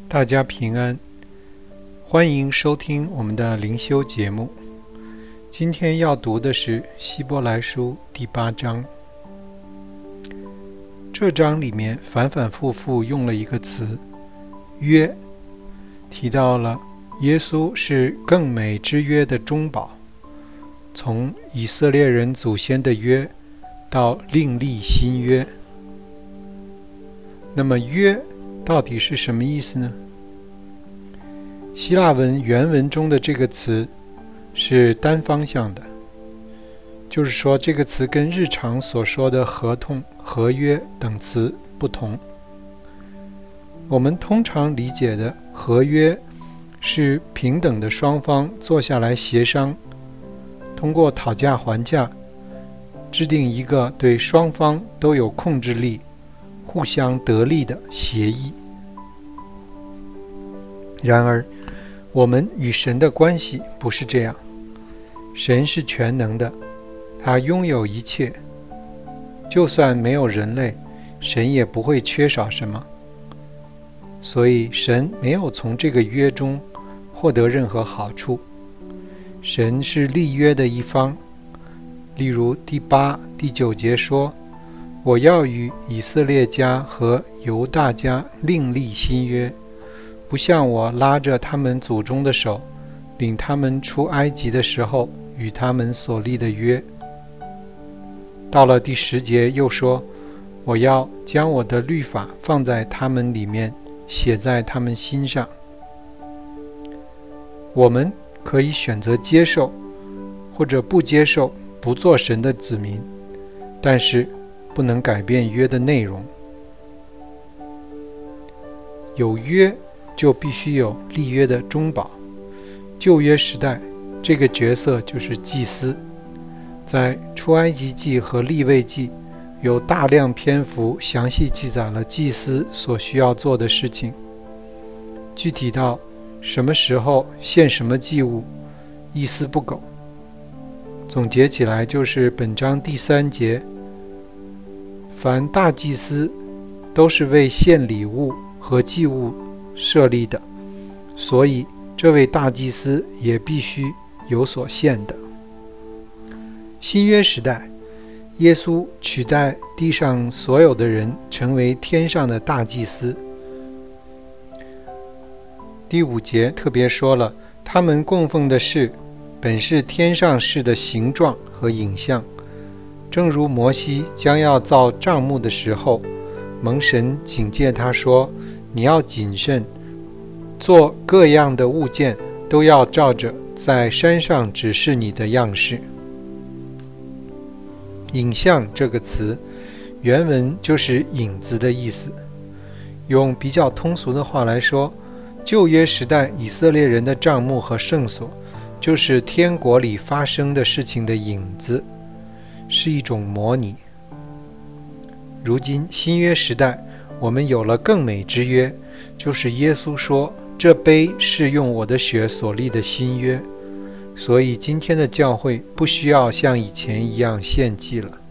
大家平安，欢迎收听我们的灵修节目。今天要读的是希伯来书第8章。这章里面反反复复用了一个词约，提到了耶稣是更美之约的中保，从以色列人祖先的约到另立新约。那么约到底是什么意思呢？希腊文原文中的这个词是单方向的，就是说这个词跟日常所说的合同、合约等词不同。我们通常理解的合约是平等的双方坐下来协商，通过讨价还价制定一个对双方都有控制力、互相得利的协议。然而我们与神的关系不是这样，神是全能的，他拥有一切，就算没有人类，神也不会缺少什么。所以神没有从这个约中获得任何好处，神是立约的一方。例如第8、第9节说，我要与以色列家和犹大家另立新约，不像我拉着他们祖宗的手，领他们出埃及的时候与他们所立的约。到了第10节又说，我要将我的律法放在他们里面，写在他们心上。我们可以选择接受，或者不接受，不做神的子民，但是不能改变约的内容。有约就必须有立约的中保。旧约时代，这个角色就是祭司。在出埃及记和利未记有大量篇幅详细记载了祭司所需要做的事情，具体到什么时候献什么祭物，一丝不苟。总结起来就是本章第3节，凡大祭司都是为献礼物和祭物设立的，所以这位大祭司也必须有所献的。新约时代，耶稣取代地上所有的人，成为天上的大祭司。第5节特别说了，他们供奉的事本是天上事的形状和影像，正如摩西将要造帐幕的时候，蒙神警戒他说，你要谨慎，做各样的物件都要照着在山上指示你的样式。影像这个词原文就是影子的意思。用比较通俗的话来说，旧约时代以色列人的帐幕和圣所就是天国里发生的事情的影子，是一种模拟。如今新约时代，我们有了更美之约，就是耶稣说，这杯是用我的血所立的新约。所以今天的教会不需要像以前一样献祭了。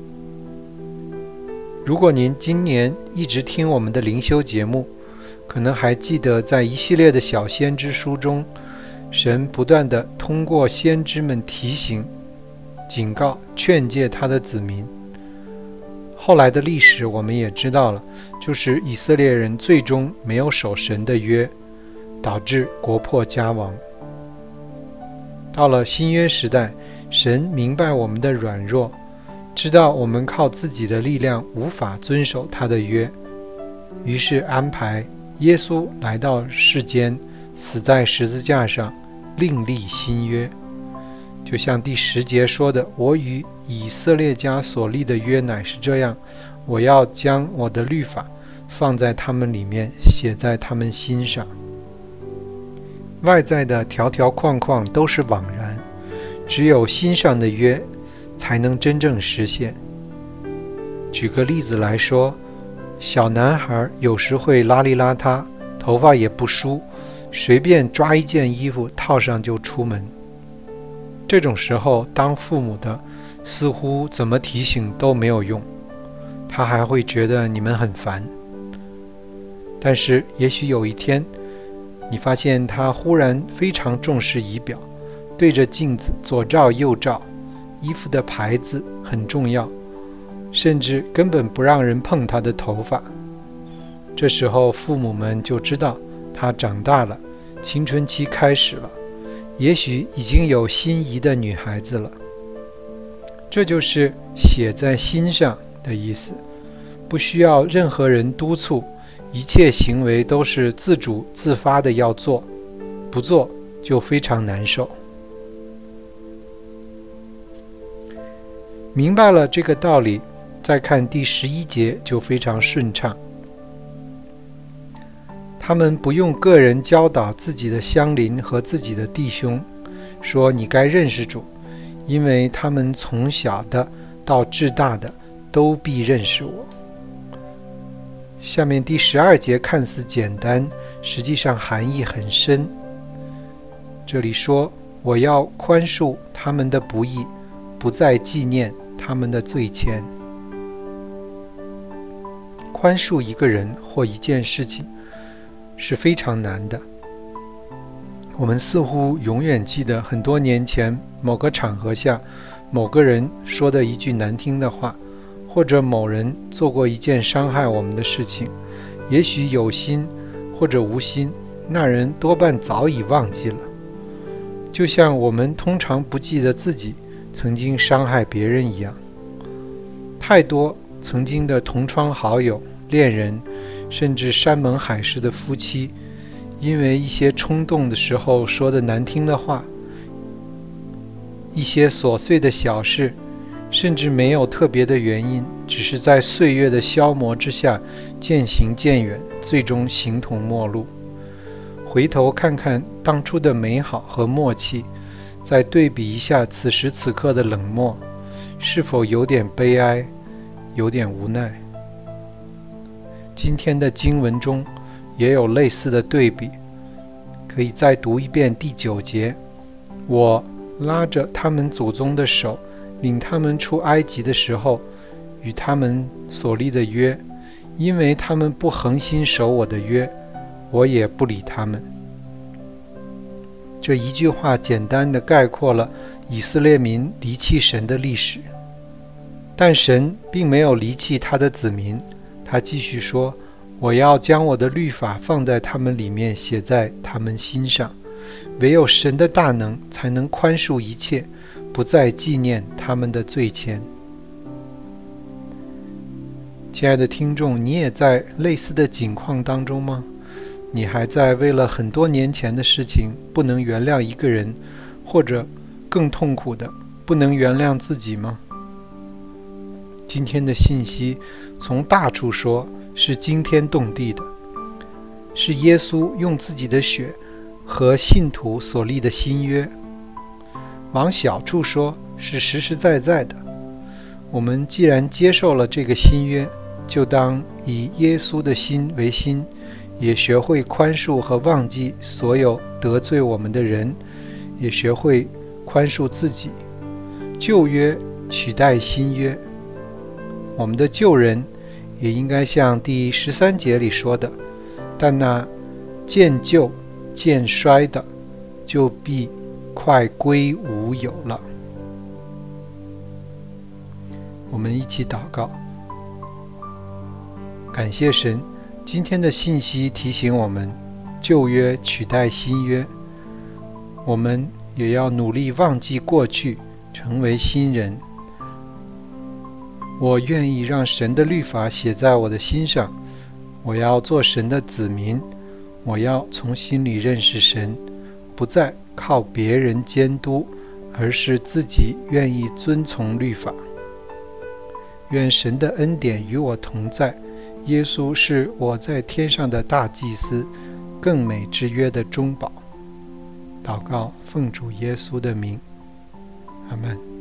如果您今年一直听我们的灵修节目，可能还记得在一系列的小先知书中，神不断地通过先知们提醒、警告、劝诫他的子民。后来的历史我们也知道了，就是以色列人最终没有守神的约，导致国破家亡。到了新约时代，神明白我们的软弱，知道我们靠自己的力量无法遵守他的约，于是安排耶稣来到世间，死在十字架上，另立新约。就像第10节说的，我与以色列家所立的约乃是这样，我要将我的律法放在他们里面，写在他们心上。外在的条条框框都是枉然，只有心上的约才能真正实现。举个例子来说，小男孩有时会邋里邋遢，头发也不梳，随便抓一件衣服套上就出门。这种时候，当父母的似乎怎么提醒都没有用，他还会觉得你们很烦。 但是也许有一天，你发现他忽然非常重视仪表，对着镜子左照右照，衣服的牌子很重要，甚至根本不让人碰他的头发。这时候父母们就知道他长大了，青春期开始了，也许已经有心仪的女孩子了。这就是写在心上的意思，不需要任何人督促，一切行为都是自主自发的要做，不做就非常难受。明白了这个道理，再看第11节就非常顺畅。他们不用个人教导自己的乡邻和自己的弟兄，说你该认识主，因为他们从小的到至大的都必认识我。下面第12节看似简单，实际上含义很深。这里说，我要宽恕他们的不义，不再纪念他们的罪愆。宽恕一个人或一件事情是非常难的。我们似乎永远记得很多年前某个场合下某个人说的一句难听的话，或者某人做过一件伤害我们的事情，也许有心或者无心，那人多半早已忘记了。就像我们通常不记得自己曾经伤害别人一样。太多曾经的同窗好友、恋人，甚至山盟海誓的夫妻，因为一些冲动的时候说的难听的话，一些琐碎的小事，甚至没有特别的原因，只是在岁月的消磨之下渐行渐远，最终形同陌路。回头看看当初的美好和默契，再对比一下此时此刻的冷漠，是否有点悲哀，有点无奈？今天的经文中也有类似的对比，可以再读一遍第9节，我拉着他们祖宗的手，领他们出埃及的时候，与他们所立的约，因为他们不恒心守我的约，我也不理他们。这一句话简单地概括了以色列民离弃神的历史，但神并没有离弃他的子民，他继续说，我要将我的律法放在他们里面，写在他们心上。唯有神的大能才能宽恕一切，不再纪念他们的罪愆。亲爱的听众，你也在类似的境况当中吗？你还在为了很多年前的事情不能原谅一个人，或者更痛苦的不能原谅自己吗？今天的信息从大处说是惊天动地的，是耶稣用自己的血和信徒所立的新约；往小处说是实实在在的。我们既然接受了这个新约，就当以耶稣的心为心，也学会宽恕和忘记所有得罪我们的人，也学会宽恕自己。旧约取代新约，我们的旧人也应该像第13节里说的，但那渐旧渐衰的，就必快归无有了。我们一起祷告。感谢神，今天的信息提醒我们，旧约取代新约，我们也要努力忘记过去，成为新人。我愿意让神的律法写在我的心上，我要做神的子民，我要从心里认识神，不再靠别人监督，而是自己愿意遵从律法。愿神的恩典与我同在，耶稣是我在天上的大祭司，更美之约的中保。祷告奉主耶稣的名，阿们。